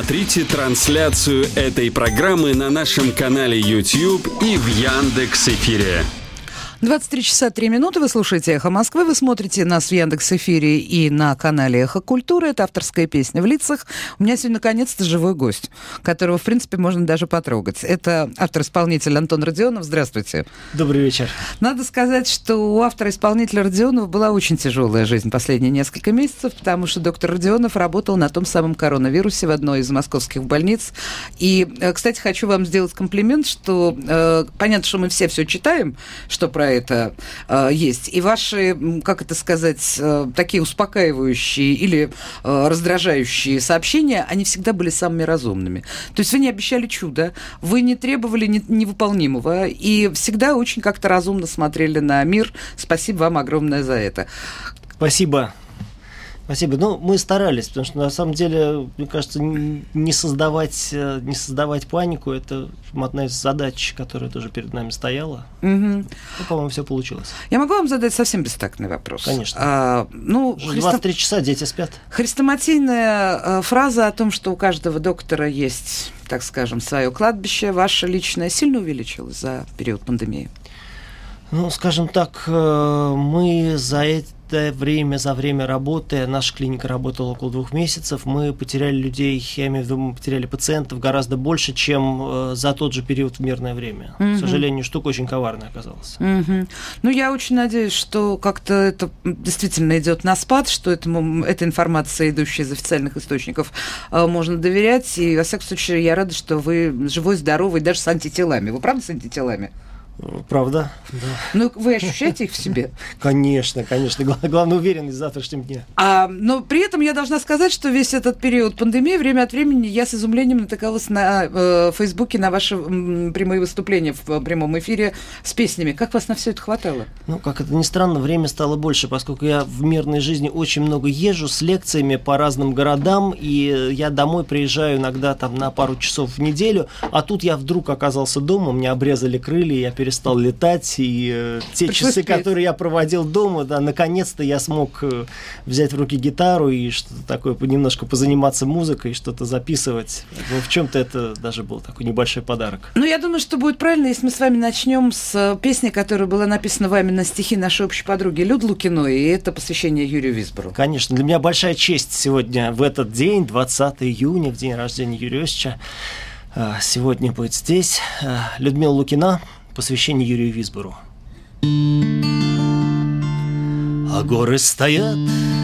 Смотрите трансляцию этой программы на нашем канале YouTube и в Яндекс.Эфире. 23 часа 3 минуты. Вы слушаете «Эхо Москвы». Вы смотрите нас в Яндекс.Эфире и на канале «Эхо Культуры». Это авторская песня в лицах. У меня сегодня, наконец-то, живой гость, которого, в принципе, можно даже потрогать. Это автор-исполнитель Антон Родионов. Здравствуйте. Добрый вечер. Надо сказать, что у автора-исполнителя Родионова была очень тяжелая жизнь последние несколько месяцев, потому что доктор Родионов работал на том самом коронавирусе в одной из московских больниц. И, кстати, хочу вам сделать комплимент, что понятно, что мы все читаем, что про это есть. И ваши, как это сказать, такие успокаивающие или раздражающие сообщения, они всегда были самыми разумными. То есть вы не обещали чуда, вы не требовали невыполнимого и всегда очень как-то разумно смотрели на мир. Спасибо вам огромное за это. Спасибо. Спасибо. Ну, мы старались, потому что, на самом деле, мне кажется, не создавать панику – это одна из задач, которая тоже перед нами стояла. Угу. Ну, по-моему, все получилось. Я могу вам задать совсем бестактный вопрос? Конечно. 23 часа, дети спят. Хрестоматийная фраза о том, что у каждого доктора есть, так скажем, свое кладбище, ваше личное, сильно увеличилось за период пандемии? Ну, скажем так, мы за время работы, наша клиника работала около 2 месяцев, мы потеряли людей, я имею в виду, мы потеряли пациентов гораздо больше, чем за тот же период в мирное время. К сожалению, штука очень коварная оказалась. Ну, я очень надеюсь, что как-то это действительно идет на спад, что эта информация, идущая из официальных источников, можно доверять. И, во всяком случае, я рада, что вы живой, здоровый, даже с антителами. Вы правда с антителами? Правда, да. Ну, вы ощущаете их в себе? Конечно. Главное, уверенность в завтрашнем дне. Но при этом я должна сказать, что весь этот период пандемии, время от времени, я с изумлением натыкалась на Фейсбуке на ваши прямые выступления в прямом эфире с песнями. Как вас на все это хватало? Ну, как это ни странно, время стало больше, поскольку я в мирной жизни очень много езжу с лекциями по разным городам, и я домой приезжаю иногда там на пару часов в неделю, а тут я вдруг оказался дома, мне обрезали крылья, я перестал летать, и те часы, которые я проводил дома, да, наконец-то я смог взять в руки гитару и что-то такое, немножко позаниматься музыкой, что-то записывать. Ну, в чем-то это даже был такой небольшой подарок. Ну, я думаю, что будет правильно, если мы с вами начнем с песни, которая была написана вами на стихи нашей общей подруги Люды Лукиной, и это посвящение Юрию Висбору. Конечно, для меня большая честь сегодня, в этот день, 20 июня, в день рождения Юрия Иосифовича, сегодня будет здесь Людмила Лукина, посвящение Юрию Висбору. А горы стоят,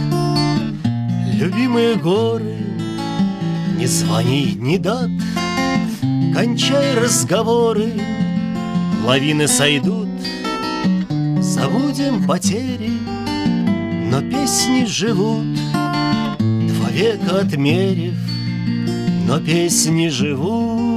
любимые горы, ни звони, ни дат, кончай разговоры, лавины сойдут, забудем потери, но песни живут, 2 века отмерив, но песни живут.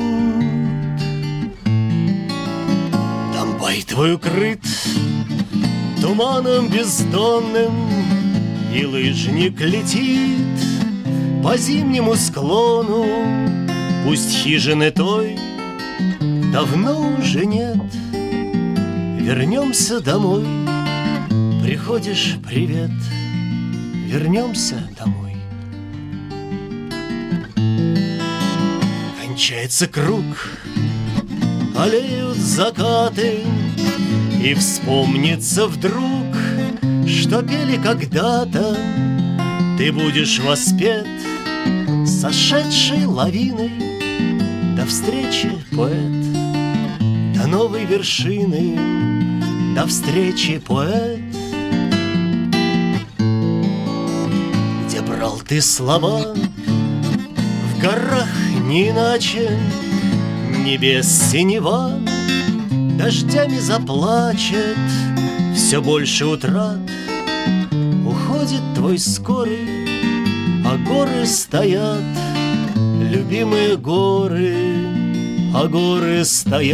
Бай твой укрыт туманом бездонным, и лыжник летит по зимнему склону. Пусть хижины той давно уже нет, вернемся домой. Приходишь — привет, вернемся домой. Кончается круг, олеют закаты, и вспомнится вдруг, что пели когда-то. Ты будешь воспет сошедшей лавиной. До встречи, поэт, до новой вершины. До встречи, поэт. Где брал ты слова? В горах не иначе. Небес синева дождями заплачет, все больше утрат, уходит твой скорый, а горы стоят, любимые горы, а горы стоят,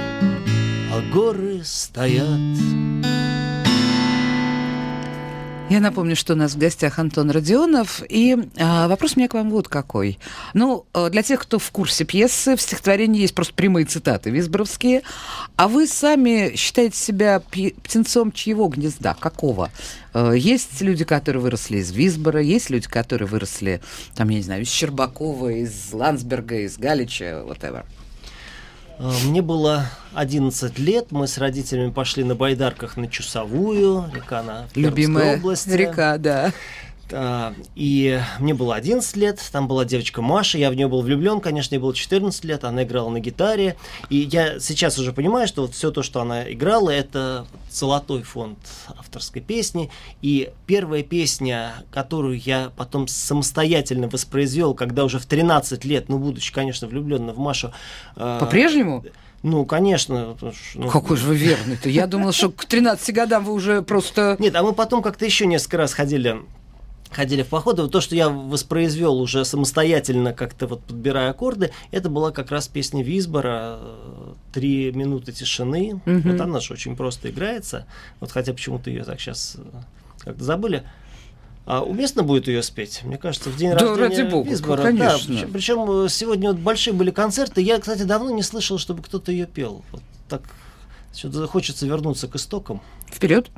а горы стоят. Я напомню, что у нас в гостях Антон Родионов, и вопрос у меня к вам вот какой. Ну, для тех, кто в курсе пьесы, в стихотворении есть просто прямые цитаты висборовские, а вы сами считаете себя птенцом чьего гнезда, какого? Есть люди, которые выросли из Висбора, есть люди, которые выросли, там, я не знаю, из Щербакова, из Ландсберга, из Галича, whatever. Мне было 11 лет, мы с родителями пошли на байдарках на Чусовую, река на Пермской области. Любимая река, да. И мне было 11 лет, там была девочка Маша, я в нее был влюблен, конечно, ей было 14 лет, она играла на гитаре, и я сейчас уже понимаю, что вот все то, что она играла, это золотой фонд авторской песни, и первая песня, которую я потом самостоятельно воспроизвел, когда уже в 13 лет, ну, будучи, конечно, влюбленным в Машу... По-прежнему? Ну, конечно. Какой же вы верный-то. Я думала, что к 13 годам вы уже просто... Нет, а мы потом как-то еще несколько раз ходили в походы. Вот то, что я воспроизвел уже самостоятельно, как-то вот подбирая аккорды, это была как раз песня Висбора «3 минуты тишины». Вот она же очень просто играется. Вот хотя почему-то ее так сейчас как-то забыли. А уместно будет ее спеть? Мне кажется, в день рождения ради бога, Висбора. конечно. Да, причем сегодня вот большие были концерты. Я, кстати, давно не слышал, чтобы кто-то ее пел. Вот так что-то хочется вернуться к истокам. Вперед!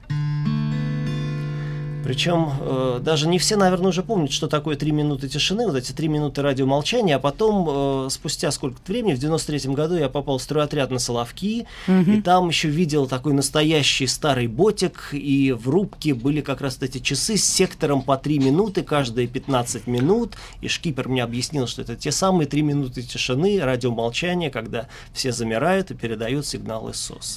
Причем даже не все, наверное, уже помнят, что такое 3 минуты тишины, вот эти 3 минуты радиомолчания, а потом, спустя сколько-то времени, в 93-м году я попал в стройотряд на Соловки, и там еще видел такой настоящий старый ботик, и в рубке были как раз эти часы с сектором по 3 минуты, каждые 15 минут, и шкипер мне объяснил, что это те самые 3 минуты тишины, радиомолчания, когда все замирают и передают сигнал из СОС.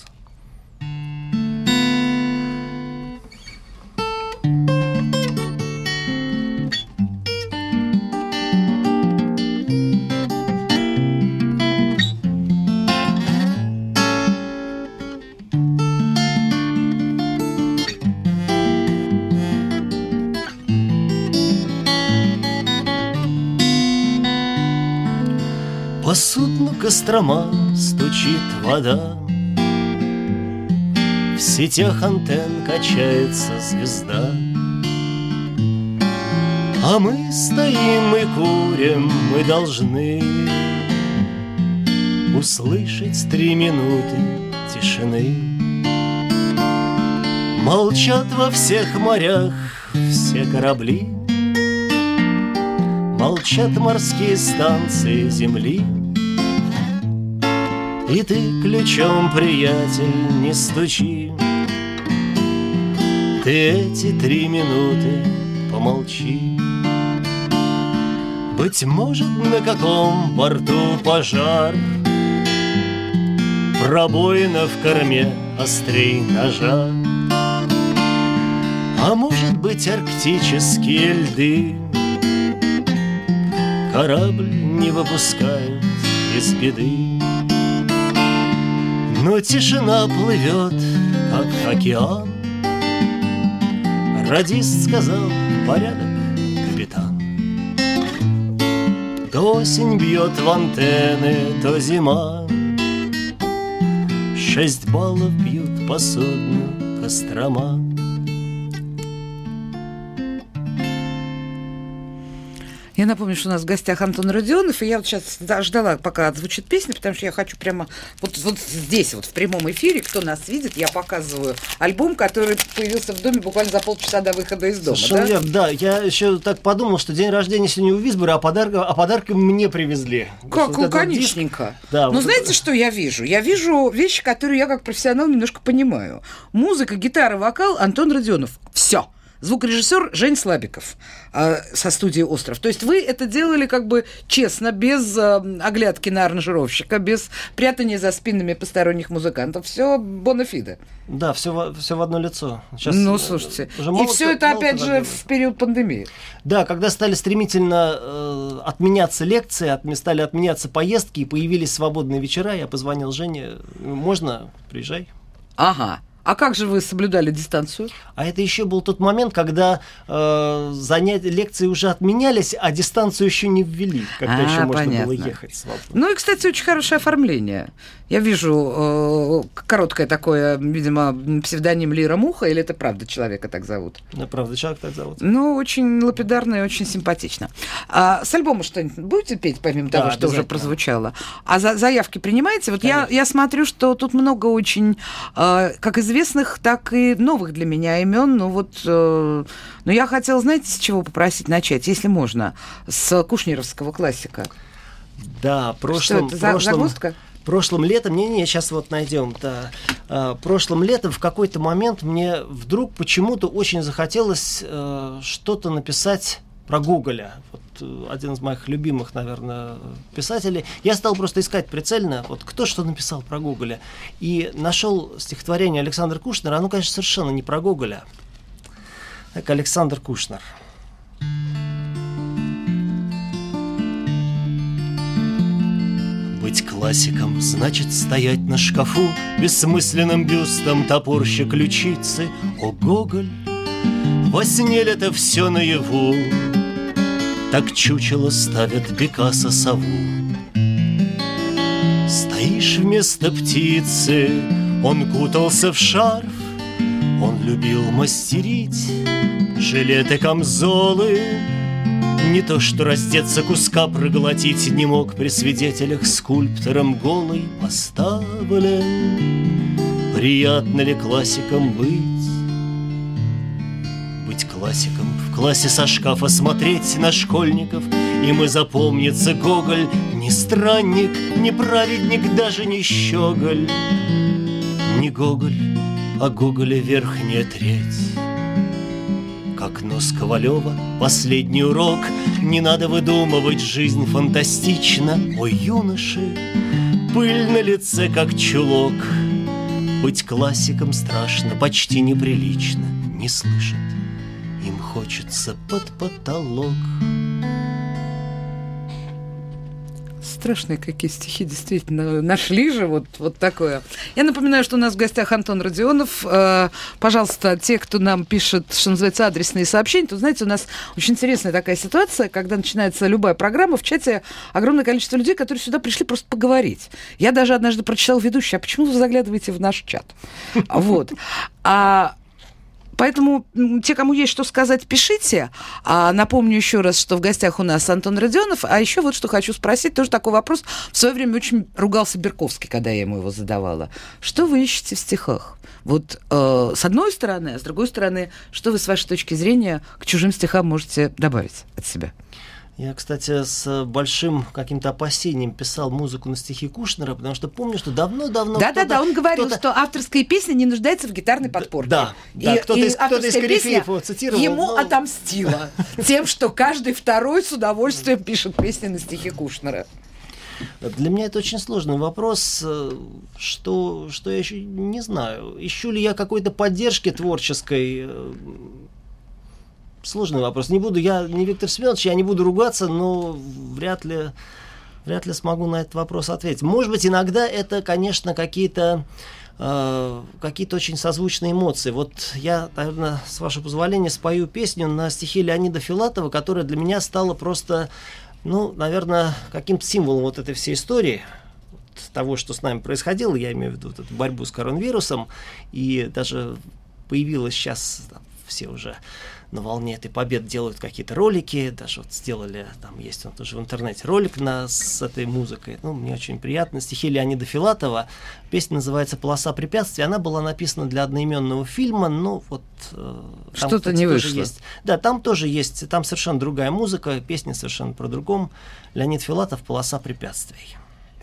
По судну Кострома стучит вода, в сетях антенн качается звезда, а мы стоим и курим, мы должны услышать 3 минуты тишины. Молчат во всех морях все корабли, молчат морские станции земли. И ты ключом, приятель, не стучи, ты эти 3 минуты помолчи. Быть может, на каком борту пожар, пробоина в корме острей ножа, а может быть, арктические льды корабль не выпускают из беды. Но тишина плывет, как океан. Радист сказал: порядок, капитан. То осень бьет в антенны, то зима. 6 баллов бьют по судну Кострома. Я напомню, что у нас в гостях Антон Родионов, и я вот сейчас ждала, пока отзвучит песня, потому что я хочу прямо вот здесь, вот в прямом эфире, кто нас видит, я показываю альбом, который появился в доме буквально за полчаса до выхода из дома. Совершенно верно, да. Я еще так подумал, что день рождения сегодня у Висбора, а подарки мне привезли. Как, вот конечненько. Да, ну, вот знаете, что я вижу? Я вижу вещи, которые я как профессионал немножко понимаю. Музыка, гитара, вокал — Антон Родионов. Все. Звукорежиссер Жень Слабиков со студии «Остров». То есть вы это делали как бы честно, без оглядки на аранжировщика, без прятания за спинами посторонних музыкантов. Все бонафиде. Да, все в одно лицо. Сейчас, ну, слушайте. И все это, опять же, в период пандемии. Да, когда стали стремительно отменяться лекции, стали отменяться поездки, и появились свободные вечера, я позвонил Жене: можно, приезжай. Ага. А как же вы соблюдали дистанцию? А это еще был тот момент, когда лекции уже отменялись, а дистанцию еще не ввели, когда еще можно было ехать свободно. Ну и, кстати, очень хорошее оформление. Я вижу короткое такое, видимо, псевдоним Лира Муха, или это правда человека так зовут? Да, правда, человек так зовут. Ну, очень лапидарно и очень симпатично. С альбома что-нибудь будете петь, помимо того, что уже прозвучало? А заявки принимаете? Вот я смотрю, что тут много очень, как известных, так и новых для меня имен. Ну вот, но я хотела, знаете, с чего попросить начать, если можно? С кушнеровского классика. Да, Что это, загвоздка? Прошлым летом, сейчас вот найдем, да. Прошлым летом в какой-то момент мне вдруг почему-то очень захотелось что-то написать про Гоголя. Вот один из моих любимых, наверное, писателей. Я стал просто искать прицельно, вот кто что написал про Гоголя. И нашел стихотворение Александра Кушнера. Оно, конечно, совершенно не про Гоголя. Так, Александр Кушнер. Быть классиком значит стоять на шкафу бессмысленным бюстом, топорща ключицы. О, Гоголь, во сне ли-то все наяву? Так чучело ставят Пикассо сову. Стоишь вместо птицы, он кутался в шарф, он любил мастерить жилеты, камзолы. Не то что раздеться, куска проглотить не мог при свидетелях, скульптором голый поставлен. Приятно ли классиком быть? Быть классиком, в классе со шкафа смотреть на школьников, им и запомнится Гоголь. Не странник, не праведник, даже не щеголь. Не Гоголь, а Гоголя верхняя треть. Как нос Ковалева, последний урок. Не надо выдумывать, жизнь фантастична. Ой, юноши, пыль на лице, как чулок. Быть классиком страшно, почти неприлично. Не слышат, им хочется под потолок. Страшные какие стихи, действительно. Нашли же вот такое. Я напоминаю, что у нас в гостях Антон Родионов. Пожалуйста, те, кто нам пишет, что называется, адресные сообщения, то, знаете, у нас очень интересная такая ситуация, когда начинается любая программа, в чате огромное количество людей, которые сюда пришли просто поговорить. Я даже однажды прочитала ведущую, а почему вы заглядываете в наш чат? Вот. Поэтому те, кому есть что сказать, пишите. Напомню еще раз, что в гостях у нас Антон Родионов. А еще вот что хочу спросить, тоже такой вопрос. В свое время очень ругался Берковский, когда я ему его задавала. Что вы ищете в стихах? Вот с одной стороны, а с другой стороны, что вы с вашей точки зрения к чужим стихам можете добавить от себя? Я, кстати, с большим каким-то опасением писал музыку на стихи Кушнера, потому что помню, что давно-давно... Да-да-да, он говорил, что авторская песня не нуждается в гиtarной подпорке. Да, кто-то из корифеев его цитировал. Ему отомстила тем, что каждый второй с удовольствием пишет песни на стихи Кушнера. Для меня это очень сложный вопрос, что я еще не знаю. Ищу ли я какой-то поддержки творческой... Сложный вопрос. Я не Виктор Семенович, я не буду ругаться, но вряд ли смогу на этот вопрос ответить. Может быть, иногда это, конечно, какие-то очень созвучные эмоции. Вот я, наверное, с вашего позволения, спою песню на стихи Леонида Филатова, которая для меня стала просто, наверное, каким-то символом вот этой всей истории, того, что с нами происходило. Я имею в виду эту борьбу с коронавирусом. И даже появилось сейчас, все уже на волне этой победы делают какие-то ролики, даже вот сделали, там есть он тоже в интернете ролик с этой музыкой. Мне очень приятно. Стихи Леонида Филатова. Песня называется «Полоса препятствий». Она была написана для одноименного фильма, но вот... Что-то не вышло. Да, там тоже есть, там совершенно другая музыка, песня совершенно про другом. Леонид Филатов «Полоса препятствий».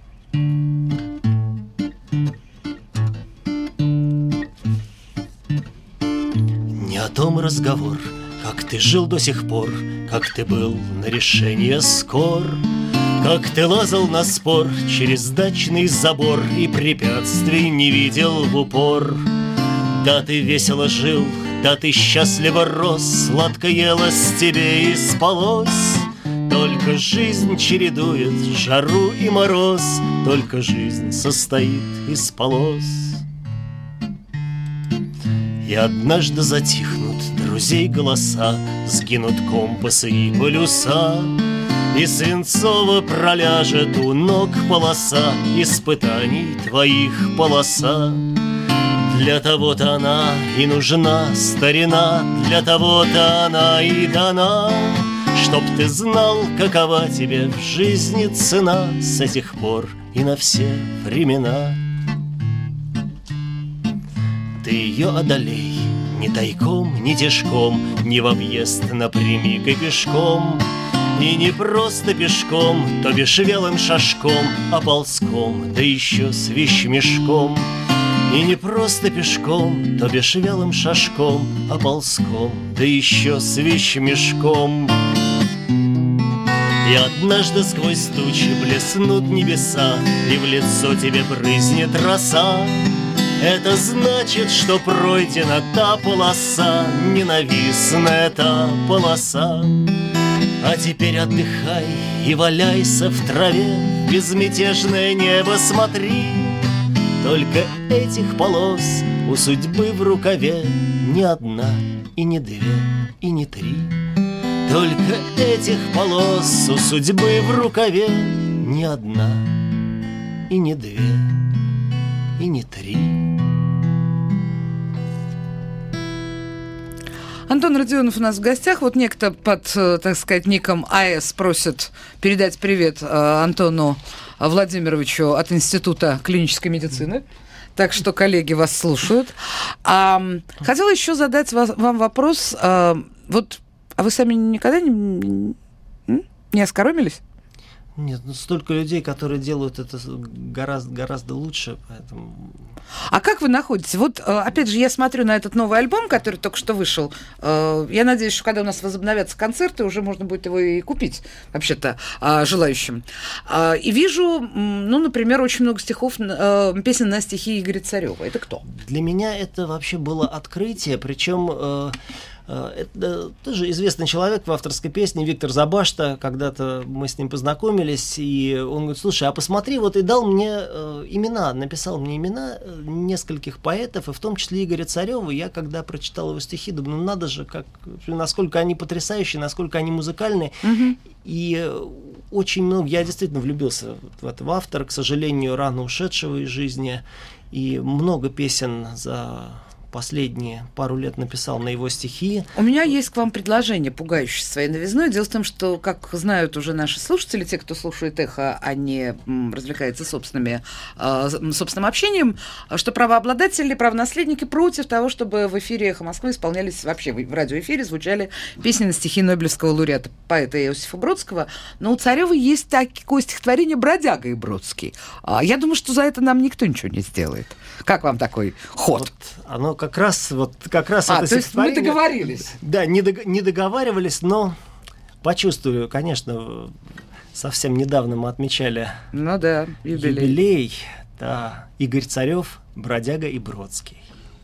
Не о том разговор, как ты жил до сих пор, как ты был на решение скор, как ты лазал на спор через дачный забор и препятствий не видел в упор. Да, ты весело жил, да, ты счастливо рос, сладко елось тебе и спалось. Только жизнь чередует жару и мороз, только жизнь состоит из полос. И однажды затихнут друзей голоса, сгинут компасы и полюса, и свинцово проляжет у ног полоса испытаний твоих полоса. Для того-то она и нужна, старина, для того-то она и дана, чтоб ты знал, какова тебе в жизни цена с этих пор и на все времена. Ты ее одолей, ни тайком, ни тяжком, ни в объезд напрямик и пешком. И не просто пешком, то бишь вялым шажком, а ползком, да еще с вещмешком. И не просто пешком, то бишь вялым шажком, а ползком, да еще с вещмешком. И однажды сквозь тучи блеснут небеса, и в лицо тебе брызнет роса. Это значит, что пройдена та полоса, ненавистная та полоса. А теперь отдыхай и валяйся в траве, в безмятежное небо смотри. Только этих полос у судьбы в рукаве ни одна, и не две, и не три. Только этих полос у судьбы в рукаве ни одна, и не две, и не три. Антон Родионов у нас в гостях. Вот некто под, так сказать, ником АЭС просит передать привет Антону Владимировичу от Института клинической медицины. Так что коллеги вас слушают. Хотела еще задать вам вопрос. Вот, а вы сами никогда не оскоромились? Нет, ну столько людей, которые делают это гораздо лучше, поэтому... А как вы находите? Вот, опять же, я смотрю на этот новый альбом, который только что вышел. Я надеюсь, что когда у нас возобновятся концерты, уже можно будет его и купить, вообще-то, желающим. И вижу, ну, например, очень много стихов, песен на стихи Игоря Царева. Это кто? Для меня это вообще было открытие, причем... Это тоже известный человек в авторской песне, Виктор Забашта. Когда-то мы с ним познакомились, и он говорит: слушай, а посмотри, вот, и дал мне имена, написал мне имена нескольких поэтов, и в том числе Игоря Царева. Я, когда прочитал его стихи, думаю, ну надо же, насколько они потрясающие, насколько они музыкальные. И очень много, я действительно влюбился в этого автора, к сожалению, рано ушедшего из жизни, и много песен за... последние пару лет написал на его стихи. У меня есть к вам предложение, пугающее своей новизной. Дело в том, что, как знают уже наши слушатели, те, кто слушает «Эхо», а не развлекается собственным общением, что правообладатели, правонаследники против того, чтобы в эфире «Эхо Москвы» исполнялись, вообще в радиоэфире звучали песни на стихи Нобелевского лауреата, поэта Иосифа Бродского. Но у Царева есть такое стихотворение «Бродяга и Бродский». Я думаю, что за это нам никто ничего не сделает. Как вам такой ход? Вот оно как раз это то есть мы договорились? Да, не договаривались, но почувствую, конечно, совсем недавно мы отмечали юбилей. Да, Игорь Царев, «Бродяга и Бродский».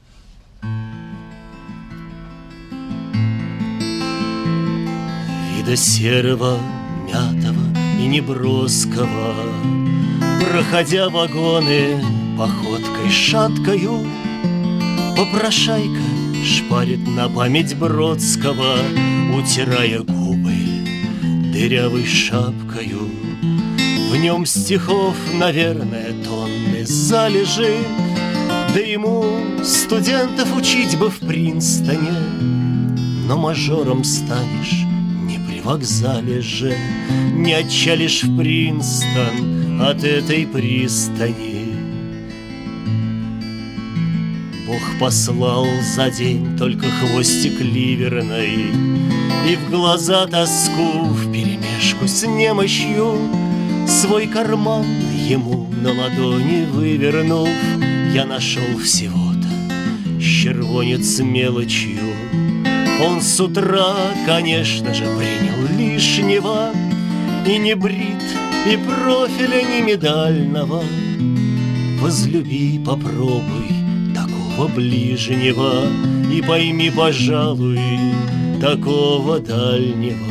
Вида серого, мятого и неброского, проходя вагоны походкой шаткою, попрошайка шпарит на память Бродского, утирая губы дырявой шапкою. В нем стихов, наверное, тонны залежи, да ему студентов учить бы в Принстоне. Но мажором станешь не при вокзале же, не отчалишь в Принстон от этой пристани. Бог послал за день только хвостик ливерной, и в глаза тоску вперемешку с немощью. Свой карман ему на ладони вывернув, я нашел всего-то червонец мелочью. Он с утра, конечно же, принял лишнего, и не брит, и профиля не медального. Возлюби, попробуй такого ближнего, и пойми, пожалуй, такого дальнего.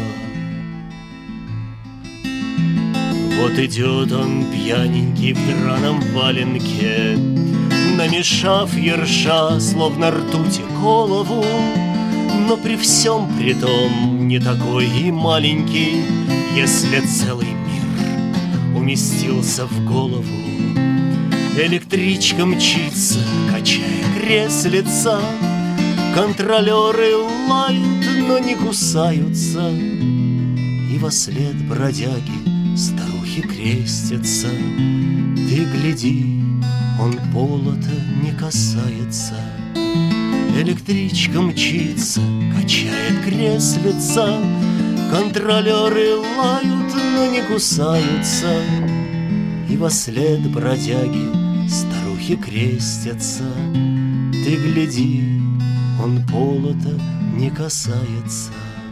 Вот идет он пьяненький в драном валенке, намешав ерша, словно ртути голову. Но при всем при том не такой и маленький, если целый мир уместился в голову. Электричка мчится, качая креслица, контролеры лают, но не кусаются, и вослед бродяги старухи крестятся. Ты гляди, он пола-то не касается. Электричка мчится, качает креслица, контролеры лают, но не кусаются, и вослед бродяги старухи крестятся. Ты гляди, он пола-то не касается.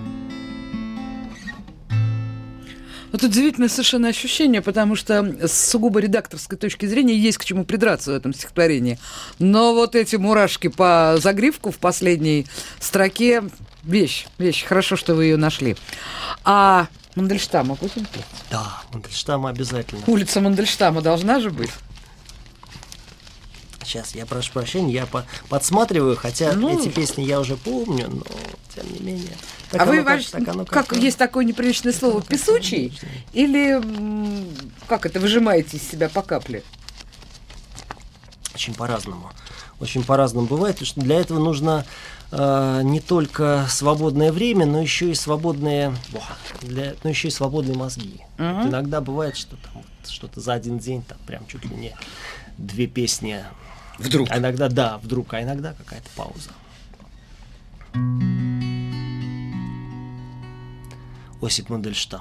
Вот удивительное совершенно ощущение, потому что с сугубо редакторской точки зрения есть к чему придраться в этом стихотворении. Но вот эти мурашки по загривку в последней строке – вещь. Хорошо, что вы ее нашли. А Мандельштама будем? Да, Мандельштама обязательно. Улица Мандельштама должна же быть. Сейчас, я прошу прощения, я подсматриваю, хотя эти песни я уже помню, но тем не менее. Так, а вы как есть такое неприличное слово «песучий»? Или как это, выжимаете из себя по капле? Очень по-разному. Очень по-разному бывает, потому что для этого нужно не только свободное время, но еще и свободные мозги. Вот иногда бывает, что там что-то за один день, там прям чуть ли не 2 песни. Вдруг. А иногда вдруг, а иногда какая-то пауза. Осип Мандельштам.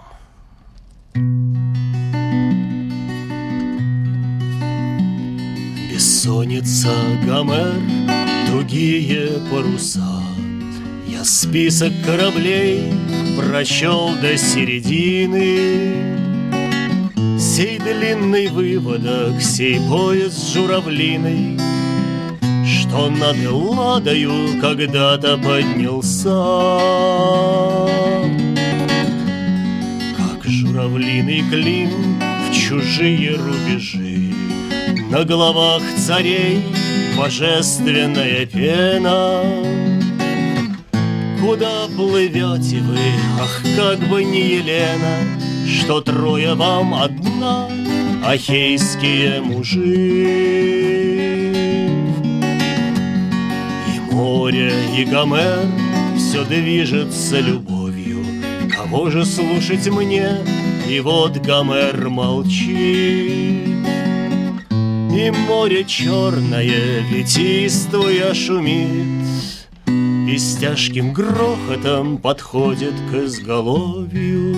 Бессонница, Гомер, тугие паруса. Я список кораблей прочел до середины. Сей длинный выводок, сей поезд журавлиный, что над Элладою когда-то поднялся. Как журавлиный клин в чужие рубежи, на головах царей божественная пена. Куда плывете вы, ах, как бы не Елена, что 3 вам одна, ахейские мужи. И море, и Гомер все движется любовью. Кого же слушать мне? И вот Гомер молчит. И море черное, ветвистое шумит, и с тяжким грохотом подходит к изголовью.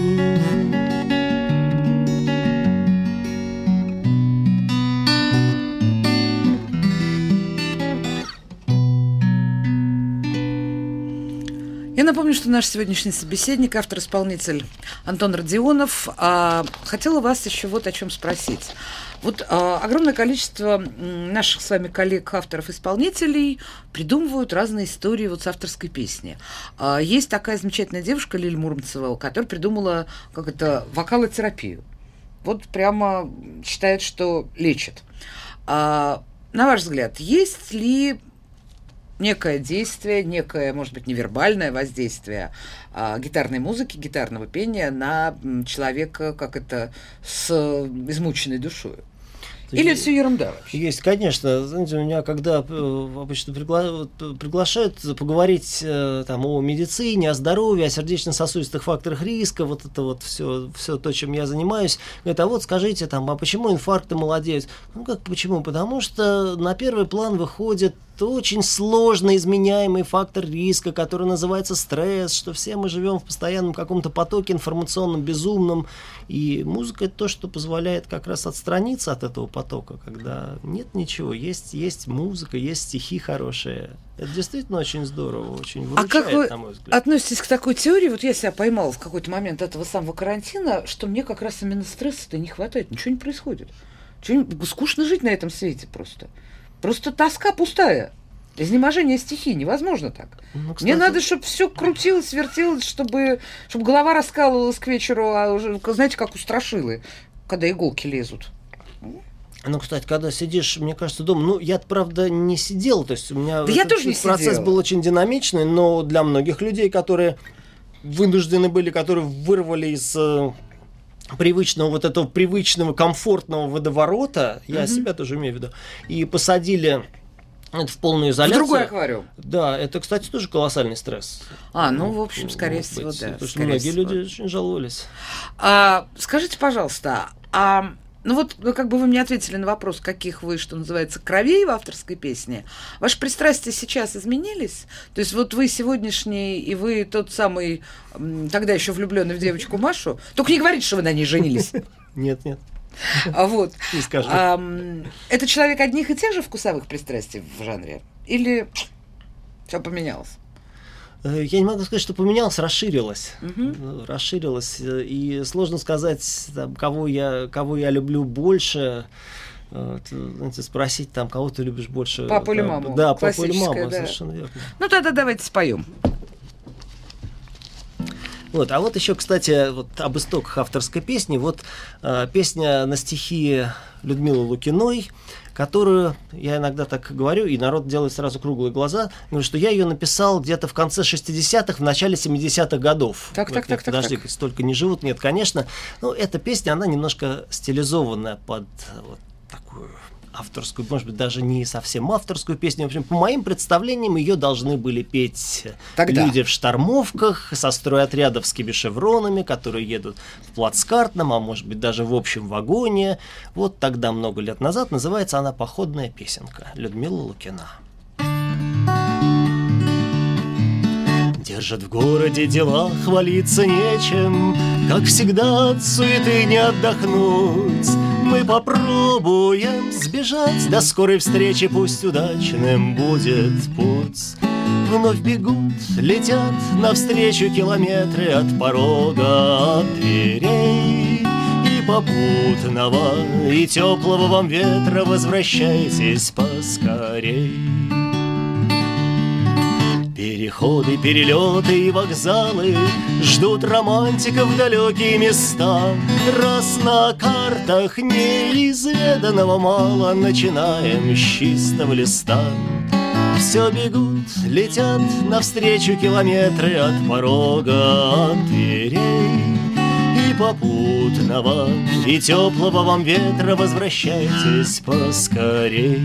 Я напомню, что наш сегодняшний собеседник, автор-исполнитель Антон Родионов. Хотела вас еще вот о чем спросить. Вот огромное количество наших с вами коллег, авторов-исполнителей придумывают разные истории вот с авторской песни. Есть такая замечательная девушка Лиля Муромцева, которая придумала вокалотерапию. Вот прямо считает, что лечит. На ваш взгляд, есть ли некое действие, некое, может быть, невербальное воздействие гитарной музыки, гитарного пения на человека, с измученной душой? Или все ерунда вообще? Есть, конечно. Знаете, у меня, когда обычно приглашают поговорить о медицине, о здоровье, о сердечно-сосудистых факторах риска, вот это вот все то, чем я занимаюсь, говорят, а вот скажите, а почему инфаркты молодеют? Почему? Потому что на первый план выходит очень сложно изменяемый фактор риска, который называется стресс, что все мы живем в постоянном каком-то потоке информационном, безумном, и музыка — это то, что позволяет как раз отстраниться от этого потока, когда нет ничего, есть музыка, есть стихи хорошие. Это действительно очень здорово, очень выручает, как вы на мой взгляд. относитесь к такой теории? Вот я себя поймала в какой-то момент этого самого карантина, что мне как раз именно стресса-то не хватает, ничего не происходит. Скучно жить на этом свете просто. Просто тоска пустая. Изнеможение стихий. Невозможно так. Кстати, мне надо, чтобы все крутилось, вертелось, чтобы голова раскалывалась к вечеру, а уже, знаете, как у страшилы, когда иголки лезут. Ну, кстати, когда сидишь, мне кажется, дома, ну, я, правда, не сидел, то есть у меня да этот процесс был очень динамичный, но для многих людей, которые вынуждены были, которые вырвали из привычного, вот этого привычного, комфортного водоворота, я себя тоже имею в виду, и посадили это в полную изоляцию. В другой аквариум. Да, это, кстати, тоже колоссальный стресс. Ну, в общем, скорее всего, да. Потому что многие люди очень жаловались. Скажите, пожалуйста, ну вот, как бы вы мне ответили на вопрос, каких вы, что называется, кровей в авторской песне. Ваши пристрастия сейчас изменились? То есть вот вы сегодняшний, и вы тот самый, тогда еще влюбленный в девочку Машу. Только не говорите, что вы на ней женились. Нет. Вот. Не скажу. Это человек одних и тех же вкусовых пристрастий в жанре? Или все поменялось? Я не могу сказать, что поменялось, расширилось. Расширилось. И сложно сказать, там, кого я люблю больше. Знаете, спросить, там, кого ты любишь больше. Папу или маму. Да, папу или маму, да. совершенно верно. Ну, тогда давайте споем. Вот, а вот еще, кстати, вот об истоках авторской песни. Вот песня на стихи Людмилы Лукиной, которую я иногда так говорю, и народ делает сразу круглые глаза. Говорю, что я ее написал где-то в конце 60-х, в начале 70-х годов. Так. Подожди, столько не живут. Нет, конечно. Но эта песня, она немножко стилизованная под вот такую авторскую, может быть, даже не совсем авторскую песню. В общем, по моим представлениям, ее должны были петь люди в штормовках, со стройотрядовскими шевронами, которые едут в плацкартном, а может быть, даже в общем вагоне. Вот тогда, много лет назад, называется она «Походная песенка» Людмила Лукина. Держат в городе дела, хвалиться нечем, как всегда от суеты не отдохнуть. Мы попробуем сбежать, до скорой встречи пусть удачным будет путь. Вновь бегут, летят навстречу километры от порога, от дверей. И попутного, и теплого вам ветра возвращайтесь поскорей. Переходы, перелеты и вокзалы ждут романтиков в далекие места. Раз на картах неизведанного мало, начинаем с чистого листа. Все бегут, летят навстречу километры от порога, от дверей. И попутного, и теплого вам ветра возвращайтесь поскорей.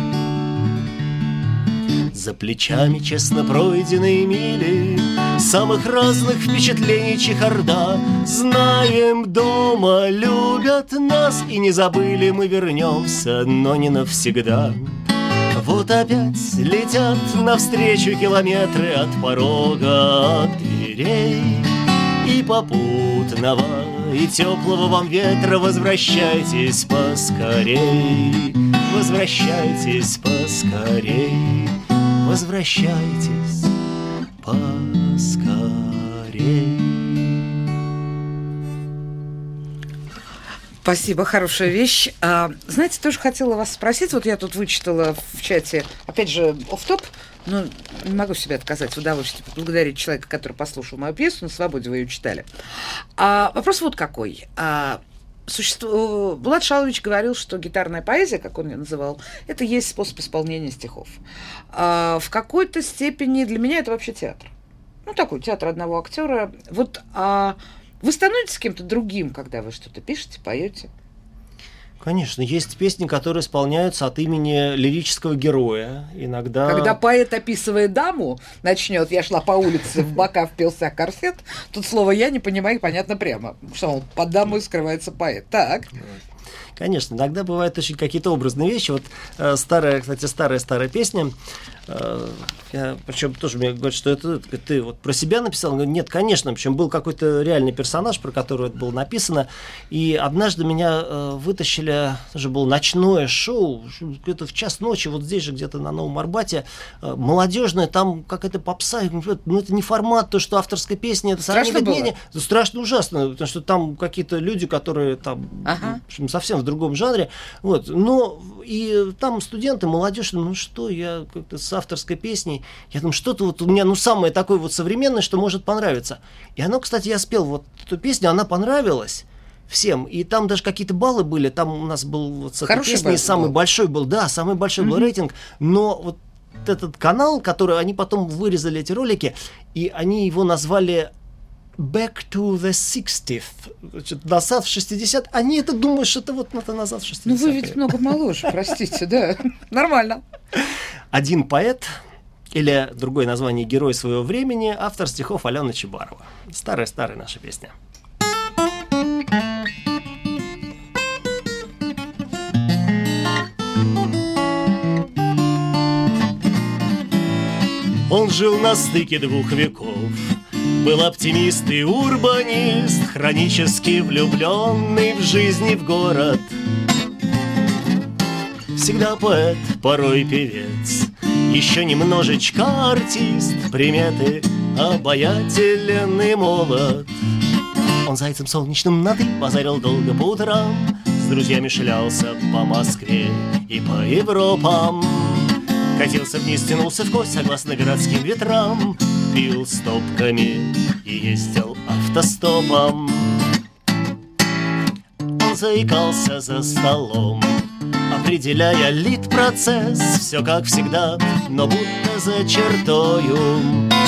За плечами честно пройденные мили самых разных впечатлений чехарда. Знаем, дома любят нас, и не забыли, мы вернемся, но не навсегда. Вот опять летят навстречу километры от порога, от дверей. И попутного, и теплого вам ветра возвращайтесь поскорей. Возвращайтесь поскорей. Возвращайтесь поскорей. Спасибо, хорошая вещь. Знаете, тоже хотела вас спросить, вот я тут вычитала в чате, опять же, офф-топ, но не могу себе отказать в удовольствии поблагодарить человека, который послушал мою пьесу, на свободе вы ее читали. Вопрос вот какой. Булат Шалович говорил, что гитарная поэзия, как он ее называл, это и есть способ исполнения стихов. В какой-то степени для меня это вообще театр. Ну, такой театр одного актера. Вот вы становитесь кем-то другим, когда вы что-то пишете, поете? Конечно, есть песни, которые исполняются от имени лирического героя. Иногда... Когда поэт, описывая даму, начнет «я шла по улице, в бока впился корсет», тут слово «я» не понимаю, понятно прямо, что под дамой скрывается поэт. Так. Конечно, иногда бывают очень какие-то образные вещи. Вот старая песня. Причем тоже мне говорят, что это ты вот про себя написал. Говорю, нет, конечно, причем был какой-то реальный персонаж, про которого это было написано. И однажды меня вытащили, тоже было ночное шоу, где-то в час ночи, вот здесь же где-то на Новом Арбате, молодежное, там какая-то попса. Ну, это не формат, то, что авторская песня, это страшно было? Это страшно ужасно, потому что там какие-то люди, которые там в общем, совсем в другом жанре. Вот. Но и там студенты, молодежь, ну что, я как-то с авторской песней, я думаю, что-то вот у меня, самое такое вот современное, что может понравиться. И оно, кстати, я спел вот эту песню, она понравилась. Всем. И там даже какие-то баллы были. Там у нас был вот с этой песней самый большой был. Да, самый большой был рейтинг. Но вот этот канал, который они потом вырезали эти ролики, и они его назвали Back to the 60th. Значит, назад в 60. Они это думают, что это вот надо назад в 60. Ну вы ведь много моложе, простите, да. Нормально. Один поэт, или другое название «Герой своего времени», автор стихов Алена Чубарова. Старая-старая наша песня. Он жил на стыке двух веков, был оптимист и урбанист, хронически влюбленный в жизнь и в город. Всегда поэт, порой певец, еще немножечко артист, приметы обаятелен и молод. Он зайцем солнечным на «ты» базарил долго по утрам, с друзьями шлялся по Москве и по Европам. Катился вниз, тянулся в кость, согласно городским ветрам, пил стопками и ездил автостопом. Он заикался за столом, определяя лид-процесс, все как всегда, но будто за чертою.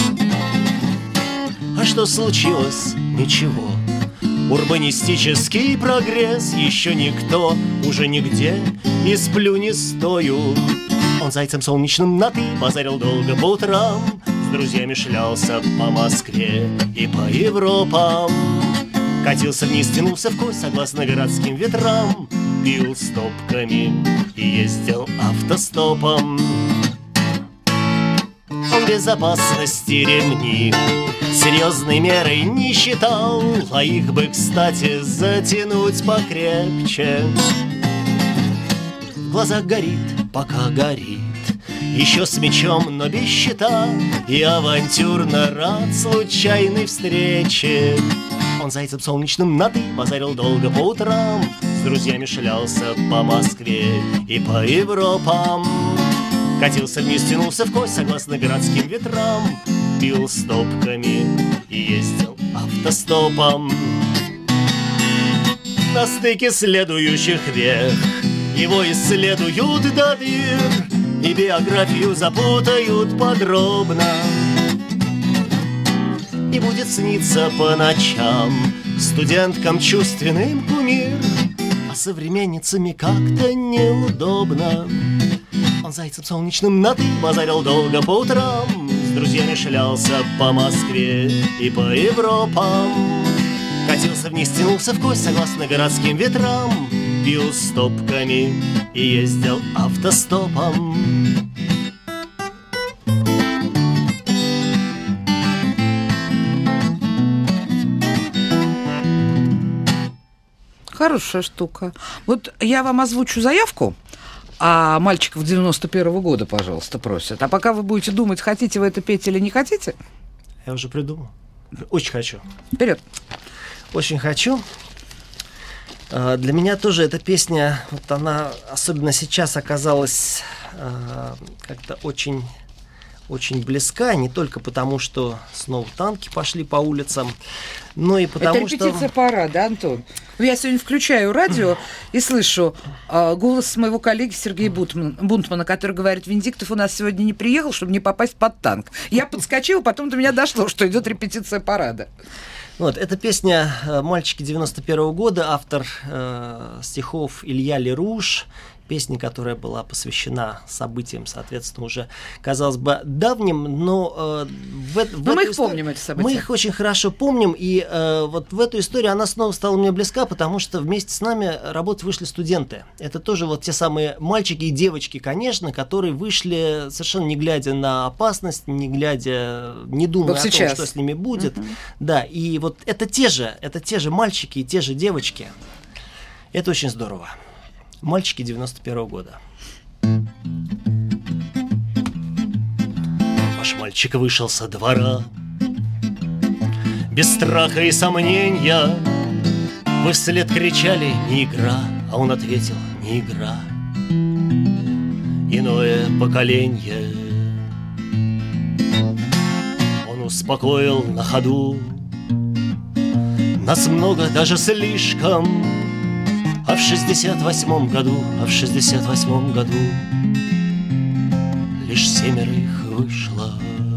А что случилось? Ничего. Урбанистический прогресс, еще никто, уже нигде, и сплю не стою. Он зайцем солнечным на «ты» базарил долго по утрам, с друзьями шлялся по Москве и по Европам. Катился вниз, тянулся в кость, согласно городским ветрам, пил стопками и ездил автостопом. Он безопасности ремни серьезной мерой не считал, а их бы, кстати, затянуть покрепче. В глазах горит, пока горит, еще с мечом, но без щита, и авантюрно рад случайной встрече. Он зайцем солнечным на «ты» базарил долго по утрам, с друзьями шлялся по Москве и по Европам. Катился вниз, тянулся в кость, согласно городским ветрам, пил стопками и ездил автостопом. На стыке следующих век его исследуют до дыр и биографию запутают подробно. И будет сниться по ночам студенткам чувственным кумир, а современницами как-то неудобно. Он зайцем солнечным на «ты» базарил долго по утрам, с друзьями шлялся по Москве и по Европам. Катился вниз, тянулся в кость, согласно городским ветрам, пил стопками и ездил автостопом. Хорошая штука. Вот я вам озвучу заявку, а мальчиков 91-го года, пожалуйста, просят. А пока вы будете думать, хотите вы это петь или не хотите? Я уже придумал. Очень хочу. Вперед. Очень хочу. Для меня тоже эта песня, вот она, особенно сейчас, оказалась как-то очень, очень близка, не только потому, что снова танки пошли по улицам, но и потому, что... Это репетиция парада, Антон. Я сегодня включаю радио и слышу голос моего коллеги Сергея Бунтмана, который говорит: Венедиктов у нас сегодня не приехал, чтобы не попасть под танк. Я подскочила, потом до меня дошло, что идет репетиция парада. Вот, эта песня «Мальчики 91-го года», автор стихов Илья Леруш, песня, которая была посвящена событиям, соответственно, уже, казалось бы, давним, но мы их помним, эти события. Мы их очень хорошо помним, и вот в эту историю она снова стала мне близка, потому что вместе с нами работать вышли студенты. Это тоже вот те самые мальчики и девочки, конечно, которые вышли совершенно не глядя на опасность, не глядя, не думая вот о том, что с ними будет. Да, и вот это те же мальчики и те же девочки. Это очень здорово. Мальчики 91-го года. Ваш мальчик вышел со двора без страха и сомнения. Вы вслед кричали: не игра, а он ответил: не игра. Иное поколение. Он успокоил на ходу Нас много, даже слишком. А в 68-м году лишь 7 их вышло.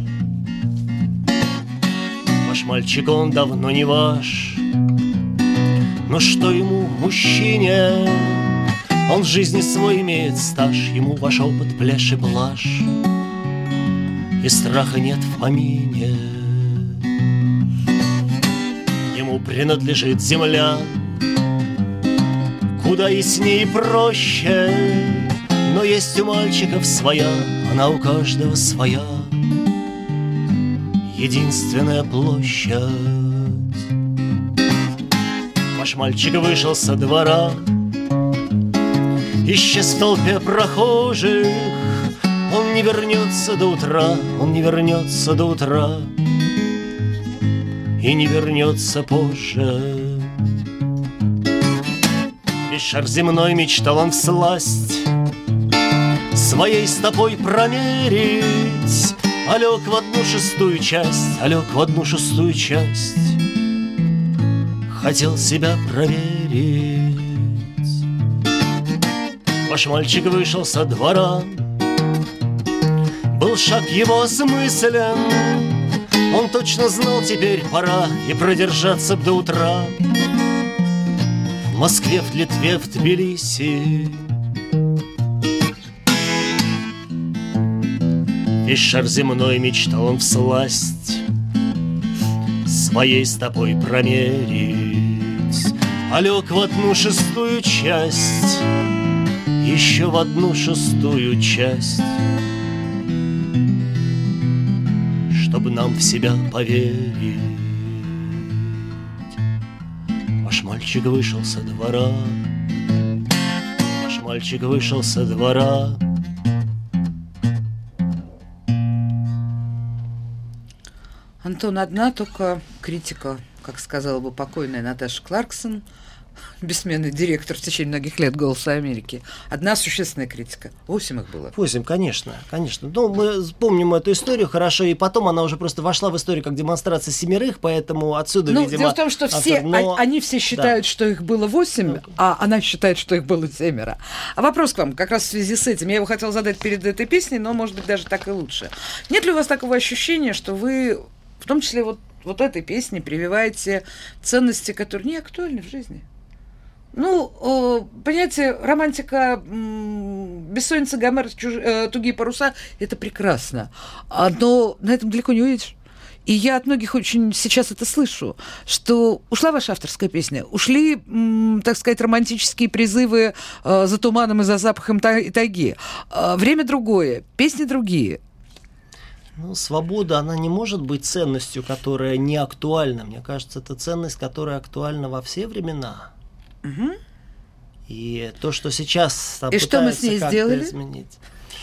Ваш мальчик, он давно не ваш, но что ему, мужчине? Он в жизни свой имеет стаж, ему ваш опыт пляж и блажь, и страха нет в помине. Ему принадлежит земля, куда яснее и проще, но есть у мальчиков своя, она у каждого своя, единственная площадь. Ваш мальчик вышел со двора, исчез в толпе прохожих. Он не вернется до утра, он не вернется до утра и не вернется позже. Весь шар земной мечтал он всласть своей стопой промерить, а лег в 1/6 часть, а лег в 1/6 часть, хотел себя проверить. Ваш мальчик вышел со двора, был шаг его осмыслен, он точно знал, теперь пора и продержаться б до утра. В Москве, в Литве, в Тбилиси весь шар земной мечтал он всласть своей стопой промерить, а лег в 1/6 часть, еще в 1/6 часть, чтобы нам в себя поверить. Ваш мальчик вышел со двора, ваш мальчик вышел со двора. Антон, одна только критика, как сказала бы покойная Наташа Кларксон, бессменный директор в течение многих лет «Голоса Америки». Одна существенная критика. 8 их было. 8, конечно. Ну, мы помним эту историю хорошо, и потом она уже просто вошла в историю как демонстрация 7, поэтому отсюда, видимо... Дело в том, что они все считают, что их было 8, а она считает, что их было 7. А вопрос к вам, как раз в связи с этим. Я его хотела задать перед этой песней, но, может быть, даже так и лучше. Нет ли у вас такого ощущения, что вы, в том числе вот этой песне, прививаете ценности, которые не актуальны в жизни? Ну, понимаете, романтика, бессонница, Гомер, тугие паруса – это прекрасно. Но на этом далеко не уедешь. И я от многих очень сейчас это слышу, что ушла ваша авторская песня, ушли, так сказать, романтические призывы за туманом и за запахом тайги. Время другое, песни другие. Ну, свобода, она не может быть ценностью, которая не актуальна. Мне кажется, это ценность, которая актуальна во все времена. Угу. И то, что сейчас там пытаются, что мы с ней сделали? Изменить.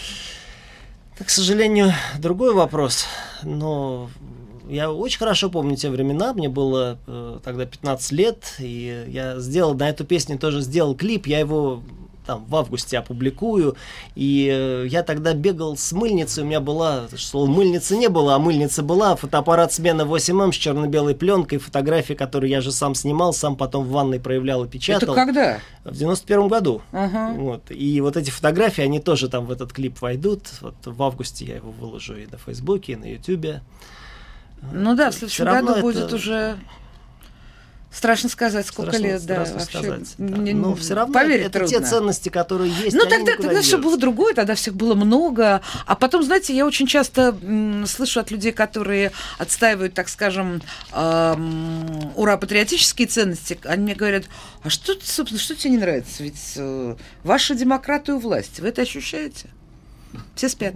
Это, к сожалению, другой вопрос. Но я очень хорошо помню те времена. Мне было тогда 15 лет, и я сделал на эту песню тоже сделал клип. Я его там в августе опубликую. И я тогда бегал с мыльницей. У меня была, что мыльницы не было, а мыльница была. Фотоаппарат Смена 8М с черно-белой пленкой, фотографии, которые я же сам снимал, сам потом в ванной проявлял и печатал. Это когда? В 91 году. Ага. Вот. И вот эти фотографии, они тоже там в этот клип войдут. Вот в августе я его выложу и на Фейсбуке, и на Ютубе. Ну да, в следующем году будет уже... Страшно сказать, сколько лет, да. Сказать, да. Но все равно это те ценности, которые есть. Ну тогда все было другое, тогда всех было много. А потом, знаете, я очень часто слышу от людей, которые отстаивают, так скажем, ура-патриотические ценности, они мне говорят, а что, собственно, что тебе не нравится? Ведь ваши демократы у власти, вы это ощущаете? Все спят.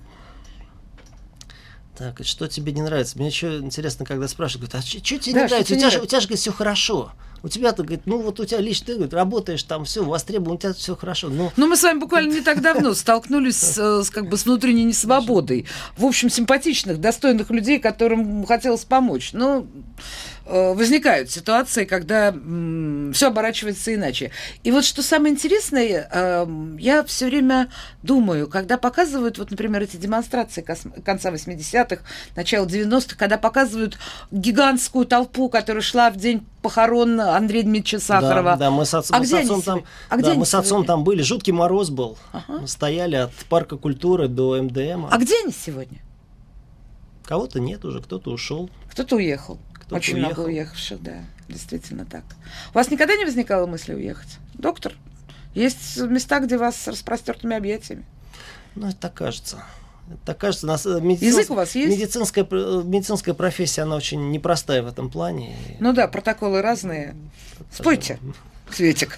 Так, и что тебе не нравится? Мне еще интересно, когда спрашивают, говорят, а что тебе не нравится? У тебя же все хорошо. У тебя-то, говорит, ну вот у тебя лично, ты, говорит, работаешь там, все, востребовано, у тебя все хорошо. Ну, мы с вами буквально не так давно столкнулись с внутренней несвободой. В общем, симпатичных, достойных людей, которым хотелось помочь. Но возникают ситуации, когда все оборачивается иначе. И вот что самое интересное, я все время думаю, когда показывают, вот, например, эти демонстрации конца 80-х, начала 90-х, когда показывают гигантскую толпу, которая шла в день похорон Андрея Дмитриевича Сахарова. Да, мы с отцом там были, жуткий мороз был. Мы стояли от парка культуры до МДМ. А где они сегодня? Кого-то нет уже, кто-то ушел. Кто-то уехал. Очень много уехавших, да, действительно так. У вас никогда не возникало мысли уехать? Доктор, есть места, где вас с распростертыми объятиями? Ну, это так кажется. Язык у вас есть? Медицинская профессия, она очень непростая в этом плане. Ну да, протоколы разные. Спойте, Светик.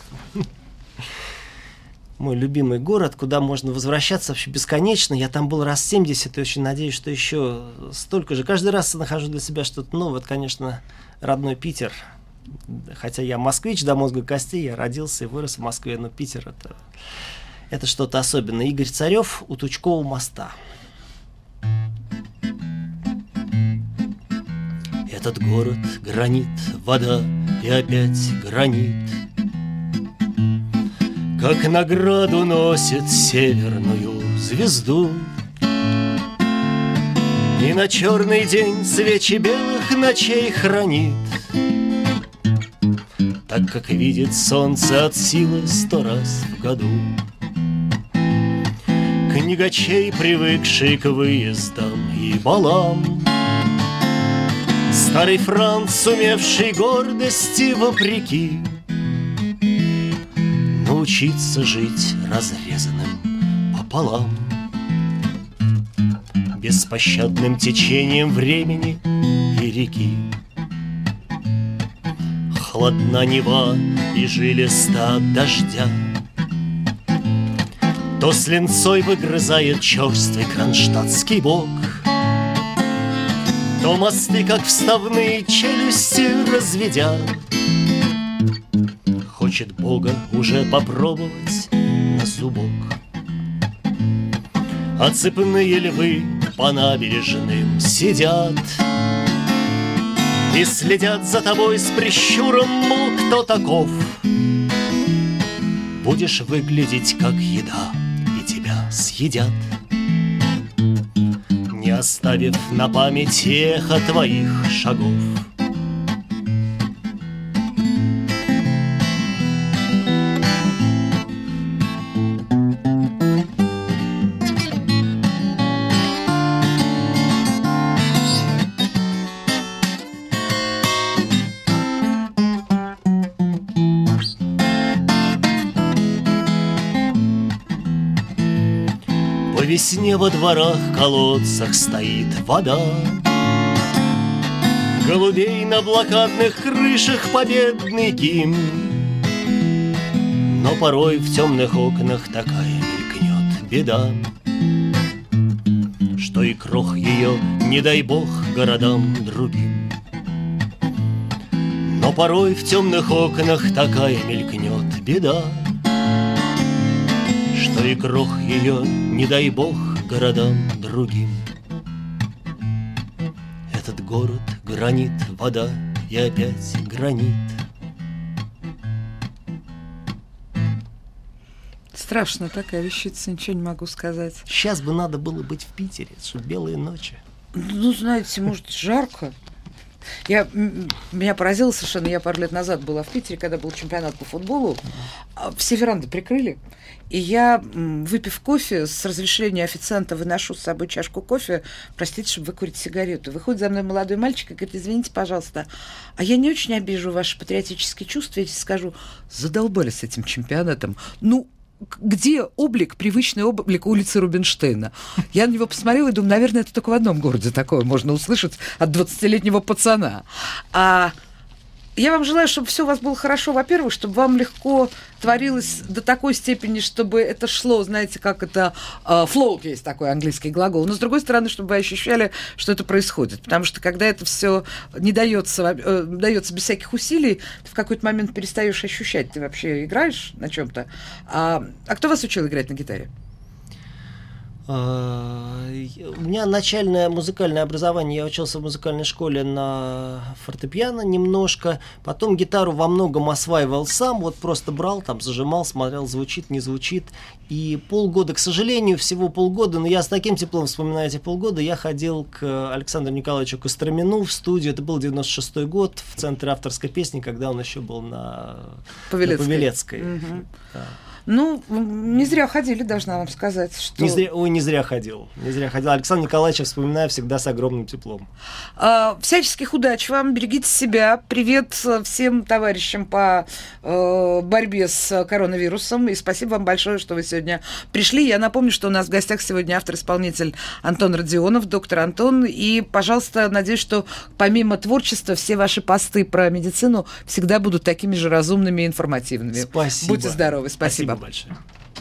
Мой любимый город, куда можно возвращаться вообще бесконечно. Я там был раз 70 и очень надеюсь, что еще столько же. Каждый раз нахожу для себя что-то новое. Это, конечно, родной Питер. Хотя я москвич до мозга костей, я родился и вырос в Москве, но Питер это что-то особенное. Игорь Царев у Тучкового моста. Этот город гранит, вода и опять гранит. Как награду носит северную звезду. И на черный день свечи белых ночей хранит, так как видит солнце от силы 100 раз в году. Книгачей, привыкший к выездам и балам, старый Франц, сумевший гордости вопреки научиться жить разрезанным пополам, беспощадным течением времени и реки. Холодна Нева и жилиста от дождя, то с линцой выгрызает черствый кронштадтский бок, то мосты, как вставные челюсти разведя, хочет Бога уже попробовать на зубок. А цепные львы по набережным сидят и следят за тобой с прищуром, мол, кто таков. Будешь выглядеть как еда, и тебя съедят, не оставив на память эхо твоих шагов. По весне во дворах, колодцах стоит вода, голубей на блокадных крышах победный гимн. Но порой в темных окнах такая мелькнет беда, что и крох ее, не дай бог, городам другим. Но порой в темных окнах такая мелькнет беда, что и крох ее, не дай бог, городам другим. Этот город гранит, вода и опять гранит. Страшно такая вещица, ничего не могу сказать. Сейчас бы надо было быть в Питере, чтобы белые ночи. Ну, знаете, может, жарко. Меня поразило совершенно, я пару лет назад была в Питере, когда был чемпионат по футболу, все веранды прикрыли, и я, выпив кофе, с разрешения официанта выношу с собой чашку кофе, простите, чтобы выкурить сигарету. Выходит за мной молодой мальчик и говорит: извините, пожалуйста, а я не очень обижу ваши патриотические чувства, я скажу, задолбали с этим чемпионатом. Ну, где облик, привычный облик улицы Рубинштейна? Я на него посмотрела и думаю, наверное, это только в одном городе такое можно услышать от 20-летнего пацана. А Я вам желаю, чтобы все у вас было хорошо, во-первых, чтобы вам легко творилось до такой степени, чтобы это шло, знаете, как это flow, есть такой английский глагол, но с другой стороны, чтобы вы ощущали, что это происходит, потому что когда это все не дается без всяких усилий, ты в какой-то момент перестаешь ощущать, ты вообще играешь на чем-то. А кто вас учил играть на гитаре? У меня начальное музыкальное образование, я учился в музыкальной школе на фортепиано немножко, потом гитару во многом осваивал сам, вот просто брал, там зажимал, смотрел, звучит, не звучит, и полгода, к сожалению, всего полгода, но я с таким теплом вспоминаю эти полгода, я ходил к Александру Николаевичу Костромину в студию, это был 96-й год, в Центре авторской песни, когда он еще был на Павелецкой. Угу. Да. Ну, не зря ходили, должна вам сказать. Что... Не зря ходил. Александр Николаевич вспоминаю всегда с огромным теплом. Всяческих удач вам, берегите себя. Привет всем товарищам по борьбе с коронавирусом. И спасибо вам большое, что вы сегодня пришли. Я напомню, что у нас в гостях сегодня автор-исполнитель Антон Родионов, доктор Антон. И, пожалуйста, надеюсь, что помимо творчества все ваши посты про медицину всегда будут такими же разумными и информативными. Спасибо. Будьте здоровы. Спасибо. Большое.